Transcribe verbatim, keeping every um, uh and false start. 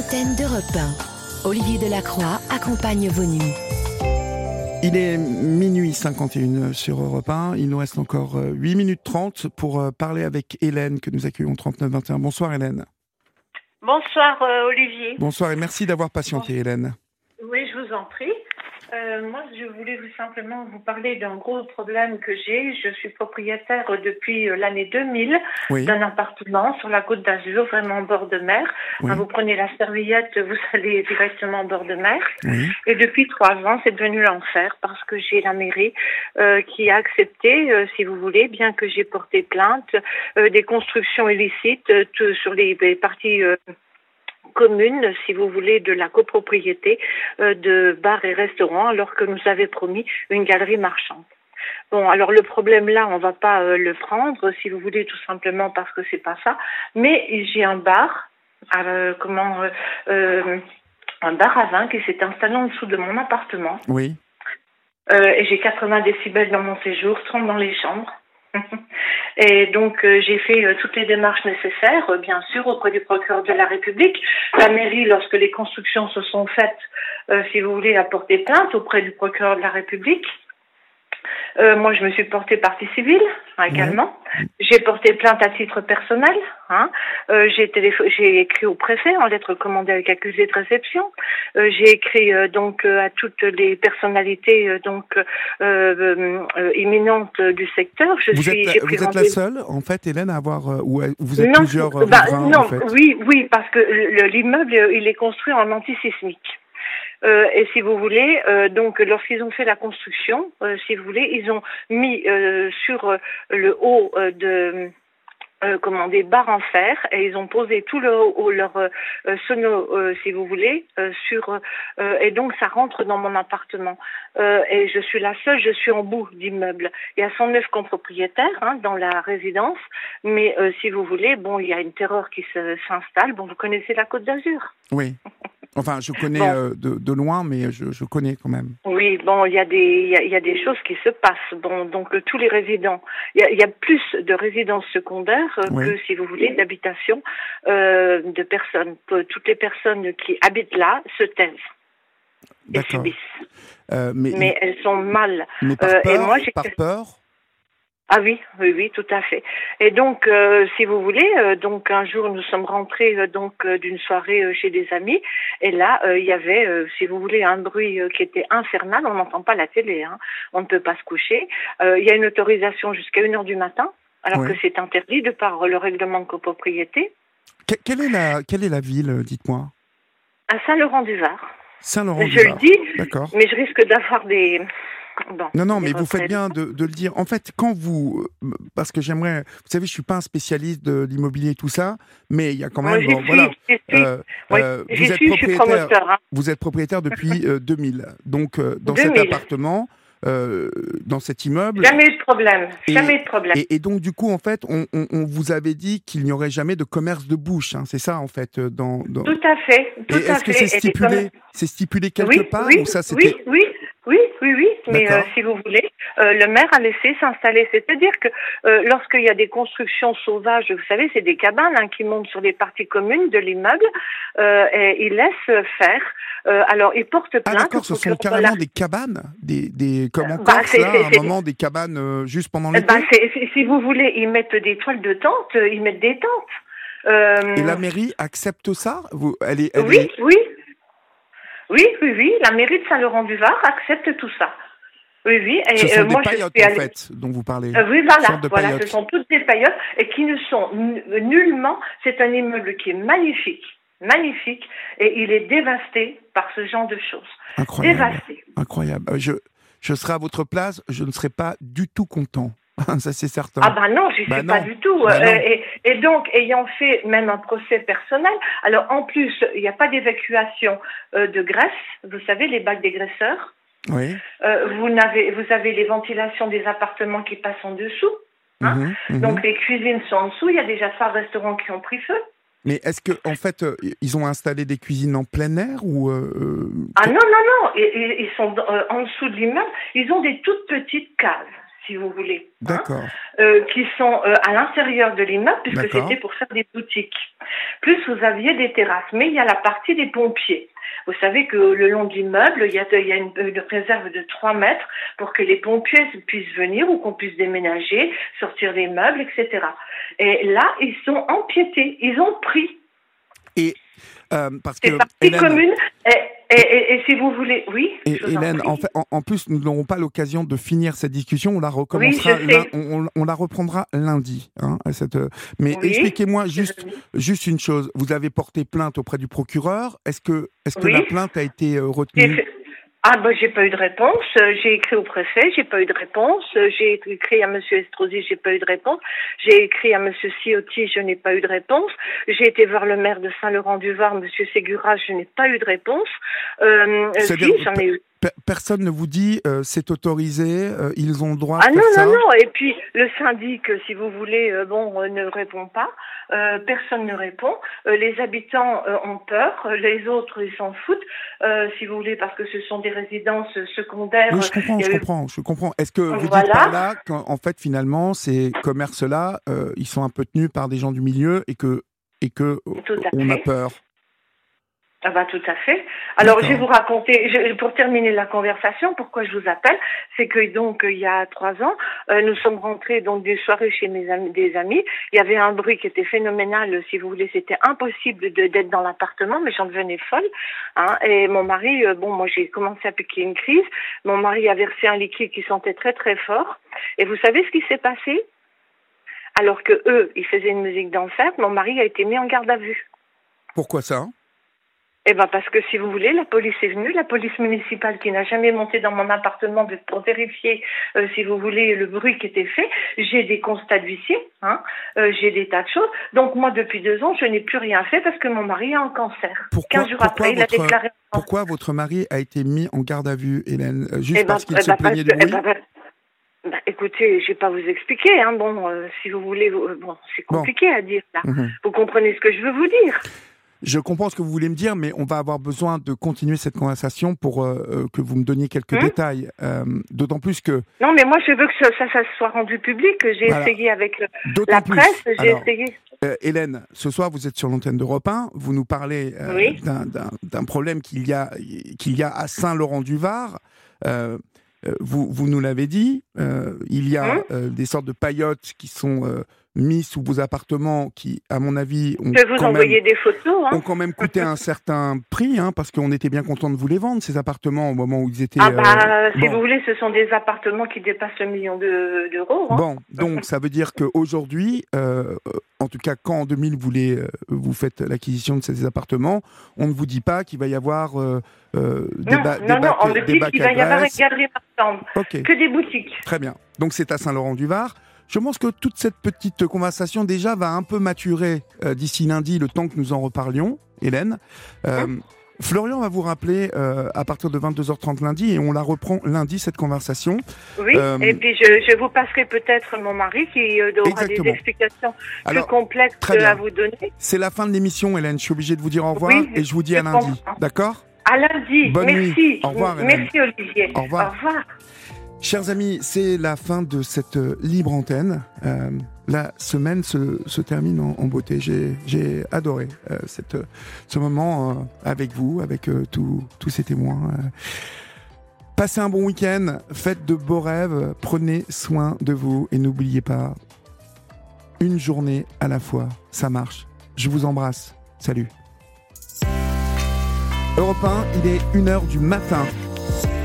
l'antenne d'Europe un. Olivier Delacroix accompagne vos nuits. Il est minuit cinquante et une sur Europe un. Il nous reste encore huit minutes trente pour parler avec Hélène, que nous accueillons au trente-neuf vingt et un. Bonsoir Hélène. Bonsoir euh, Olivier. Bonsoir et merci d'avoir patienté bon. Hélène. Oui, je vous en prie. Euh, moi, je voulais vous simplement vous parler d'un gros problème que j'ai. Je suis propriétaire depuis l'année deux mille oui. d'un appartement sur la Côte d'Azur, vraiment en bord de mer. Oui. Quand vous prenez la serviette, vous allez directement en bord de mer. Oui. Et depuis trois ans, c'est devenu l'enfer parce que j'ai la mairie euh, qui a accepté, euh, si vous voulez, bien que j'ai porté plainte, euh, des constructions illicites euh, sur les, les parties... Euh, commune, si vous voulez, de la copropriété euh, de bars et restaurants, alors que nous avait promis une galerie marchande. Bon, alors le problème là, on va pas euh, le prendre, si vous voulez, tout simplement parce que c'est pas ça. Mais j'ai un bar, euh, comment, euh, euh, un bar à vin qui s'est installé en dessous de mon appartement. Oui. Euh, et j'ai quatre-vingts décibels dans mon séjour, trente dans les chambres. Et donc euh, j'ai fait euh, toutes les démarches nécessaires, euh, bien sûr, auprès du procureur de la République. La mairie, lorsque les constructions se sont faites, euh, si vous voulez, a porté plainte auprès du procureur de la République. Euh, moi, je me suis portée partie civile hein, également. Mmh. J'ai porté plainte à titre personnel. Hein. Euh, j'ai, téléphone, j'ai écrit au préfet en lettre commandée avec accusé de réception. Euh, j'ai écrit euh, donc euh, à toutes les personnalités euh, donc euh, euh, euh, imminentes du secteur. Je vous suis, êtes, j'ai vous pris êtes la seule, en fait, Hélène, à avoir euh, ou vous êtes non, plusieurs euh, bah, riverains, non, en fait. oui, oui, parce que le, l'immeuble il est construit en antisismique. Euh, et si vous voulez, euh, donc lorsqu'ils ont fait la construction, euh, si vous voulez, ils ont mis euh, sur euh, le haut euh, de euh, comment des barres en fer et ils ont posé tout le haut leur euh, sono, euh, si vous voulez, euh, sur euh, et donc ça rentre dans mon appartement. Euh, et je suis la seule, je suis en bout d'immeuble. Il y a cent neuf copropriétaires hein, dans la résidence, mais euh, si vous voulez, bon, il y a une terreur qui se, s'installe. Bon, vous connaissez la Côte d'Azur. Oui. Enfin, je connais bon. euh, de, de loin, mais je, je connais quand même. Oui, bon, il y a des, il y a, il y a des choses qui se passent. Bon, donc euh, tous les résidents, il y a, il y a plus de résidences secondaires euh, oui. que, si vous voulez, d'habitations euh, de personnes. Toutes les personnes qui habitent là se taisent et subissent. Euh, mais, mais elles sont mal. Mais par euh, peur, et moi, j'ai... par peur. Ah oui, oui, oui, tout à fait. Et donc, euh, si vous voulez, euh, donc un jour nous sommes rentrés euh, donc euh, d'une soirée euh, chez des amis, et là euh, il y avait, euh, si vous voulez, un bruit euh, qui était infernal. On n'entend pas la télé, hein. On ne peut pas se coucher. Euh, il y a une autorisation jusqu'à une heure du matin, alors oui. que c'est interdit de par le règlement de copropriété. Que, quelle est la quelle est la ville, dites-moi? À Saint-Laurent-du-Var. Saint-Laurent-du-Var. Je le dis, d'accord. Mais je risque d'avoir des Bon, non, non, mais vous faites bien de, de le dire. En fait, quand vous... Parce que j'aimerais... Vous savez, je ne suis pas un spécialiste de l'immobilier et tout ça, mais il y a quand même... Moi, bon, voilà, euh, oui, euh, vous, êtes suis, propriétaire, hein. vous êtes propriétaire depuis euh, deux mille. Donc, euh, dans deux mille. Cet appartement, euh, dans cet immeuble... Jamais eu de problème. Et, jamais eu de problème. Et, et donc, du coup, en fait, on, on, on vous avait dit qu'il n'y aurait jamais de commerce de bouche. Hein, c'est ça, en fait, dans... dans... Tout à fait. Tout et à est-ce que fait. c'est stipulé, comme... c'est stipulé quelque oui, part oui, ou ça, c'était... oui, oui. Oui, oui, oui, mais euh, si vous voulez, euh, le maire a laissé s'installer. C'est-à-dire que euh, lorsqu'il y a des constructions sauvages, vous savez, c'est des cabanes hein, qui montent sur les parties communes de l'immeuble, euh, et ils laissent faire. Euh, alors, ils portent plainte. Ah d'accord, ce sont carrément la... des cabanes, des, des comme en Corse, bah, c'est, là, c'est, à un c'est... moment, des cabanes euh, juste pendant l'été. Bah, c'est, c'est, si vous voulez, ils mettent des toiles de tente, ils mettent des tentes. Euh... Et la mairie accepte ça? Vous, elle est, elle Oui, est... oui. Oui, oui, oui, la mairie de Saint-Laurent-du-Var accepte tout ça. Oui, oui. Et ce sont euh, des moi, paillotes, je suis en allée... fait, dont vous parlez. Euh, oui, voilà, voilà, paillotes. Ce sont toutes des paillotes et qui ne sont n- nullement... C'est un immeuble qui est magnifique, magnifique, et il est dévasté par ce genre de choses. Incroyable. Dévasté. Incroyable. Je, je serai à votre place, je ne serai pas du tout content. Ça, c'est certain. Ah bah non, je ne bah suis non. pas du tout. Bah euh, et, et donc, ayant fait même un procès personnel, alors en plus, il n'y a pas d'évacuation euh, de graisse, vous savez, les bacs dégraisseurs. Oui. Euh, vous, n'avez, vous avez les ventilations des appartements qui passent en dessous. Hein mmh, mmh. Donc les cuisines sont en dessous, il y a déjà trois restaurants qui ont pris feu. Mais est-ce que en fait, euh, ils ont installé des cuisines en plein air ou euh... Ah non, non, non, ils, ils sont euh, en dessous de l'immeuble, ils ont des toutes petites cases, si vous voulez. D'accord. Hein, euh, qui sont euh, à l'intérieur de l'immeuble, puisque D'accord. c'était pour faire des boutiques. Plus vous aviez des terrasses. Mais il y a la partie des pompiers. Vous savez que le long de l'immeuble, il y a, il y a une, une réserve de trois mètres pour que les pompiers puissent venir ou qu'on puisse déménager, sortir les meubles, et cetera. Et là, ils sont empiétés. Ils ont pris. Et euh, parce c'est que partie Hélène, commune. Et, et, et, et si vous voulez, oui. Et Hélène, en, en, fait, en, en plus, nous n'aurons pas l'occasion de finir cette discussion. On la recommencera. Oui, lin, on, on la reprendra lundi. Hein, cette, mais oui, expliquez-moi juste, juste une chose. Vous avez porté plainte auprès du procureur. Est-ce que, est-ce que oui. la plainte a été euh, retenue? Ah ben j'ai pas eu de réponse. J'ai écrit au préfet, j'ai pas eu de réponse. J'ai écrit à Monsieur Estrosi, j'ai pas eu de réponse. J'ai écrit à Monsieur Ciotti, je n'ai pas eu de réponse. J'ai été voir le maire de Saint-Laurent-du-Var, Monsieur Ségura, je n'ai pas eu de réponse. Euh, si, j'en ai eu. Personne ne vous dit euh, c'est autorisé, euh, ils ont le droit ah de faire non, ça. non, non. Et puis le syndic, si vous voulez, euh, bon, euh, ne répond pas. Euh, personne ne répond. Euh, les habitants euh, ont peur. Les autres, ils s'en foutent, euh, si vous voulez, parce que ce sont des résidences secondaires. Oui, je comprends, je eu... comprends, je comprends. Est-ce que vous voilà. dites par là qu'en fait, finalement, ces commerces-là, euh, ils sont un peu tenus par des gens du milieu et que et que on a peur? Ah bah tout à fait. Alors D'accord. je vais vous raconter, je, pour terminer la conversation, pourquoi je vous appelle, c'est que donc il y a trois ans, euh, nous sommes rentrés donc des soirées chez mes amis, des amis. Il y avait un bruit qui était phénoménal, si vous voulez, c'était impossible de, d'être dans l'appartement, mais j'en devenais folle. Hein, et mon mari, euh, bon moi j'ai commencé à piquer une crise. Mon mari a versé un liquide qui sentait très très fort. Et vous savez ce qui s'est passé? Alors que eux, ils faisaient une musique d'enfer, mon mari a été mis en garde à vue. Pourquoi ça? Eh ben parce que si vous voulez, la police est venue, la police municipale qui n'a jamais monté dans mon appartement pour vérifier, euh, si vous voulez, le bruit qui était fait. J'ai des constats d'huissier, hein, euh, j'ai des tas de choses. Donc moi, depuis deux ans, je n'ai plus rien fait parce que mon mari a un cancer. Pourquoi, quinze jours pourquoi après, votre, il a déclaré. Pourquoi votre mari a été mis en garde à vue, Hélène? Juste eh ben, parce qu'il eh se ben, plaignait parce du que, bruit? eh ben, bah, écoutez, je vais pas vous expliquer. Hein, bon, euh, si vous voulez, euh, bon, c'est compliqué bon. à dire là. Mmh. Vous comprenez ce que je veux vous dire? Je comprends ce que vous voulez me dire, mais on va avoir besoin de continuer cette conversation pour euh, que vous me donniez quelques mmh. détails. Euh, d'autant plus que... Non, mais moi, je veux que ça, ça, ça soit rendu public. J'ai voilà. essayé avec le, la plus. presse, j'ai Alors, essayé... Euh, Hélène, ce soir, vous êtes sur l'antenne d'Europe un. Vous nous parlez euh, oui. d'un, d'un, d'un problème qu'il y a, qu'il y a à Saint-Laurent-du-Var. Euh, vous, vous nous l'avez dit. Euh, il y a mmh. euh, des sortes de paillotes qui sont... Euh, mis sous vos appartements qui, à mon avis, ont, je vais vous quand, envoyer même, des photos, hein. ont quand même coûté un certain prix, hein, parce qu'on était bien content de vous les vendre, ces appartements, au moment où ils étaient... Ah bah, euh, si bon. vous voulez, ce sont des appartements qui dépassent le million de, d'euros. Hein. Bon, donc ça veut dire qu'aujourd'hui, euh, en tout cas quand en deux mille vous, les, vous faites l'acquisition de ces appartements, on ne vous dit pas qu'il va y avoir euh, euh, des non, bacs non, des non, bacs, on me dit qu'il va y avoir une galerie marchande, okay. que des boutiques. Très bien, donc c'est à Saint-Laurent-du-Var. Je pense que toute cette petite conversation déjà va un peu maturer euh, d'ici lundi, le temps que nous en reparlions, Hélène. Euh, mmh. Florian va vous rappeler euh, à partir de vingt-deux heures trente lundi et on la reprend lundi cette conversation. Oui, euh, et puis je, je vous passerai peut-être mon mari qui euh, aura exactement. des explications Alors, plus complexes à vous donner. C'est la fin de l'émission, Hélène. Je suis obligé de vous dire au revoir oui, et je vous dis à lundi. Comprends. D'accord ? À lundi. Bonne Merci. Nuit. Au revoir, Hélène. Merci Olivier. Au revoir. Au revoir. Chers amis, c'est la fin de cette libre antenne. Euh, la semaine se, se termine en, en beauté. J'ai, j'ai adoré euh, cette, ce moment euh, avec vous, avec euh, tous ces témoins. Euh, passez un bon week-end, faites de beaux rêves, prenez soin de vous et n'oubliez pas, une journée à la fois, ça marche. Je vous embrasse. Salut. Europe un, il est une heure du matin.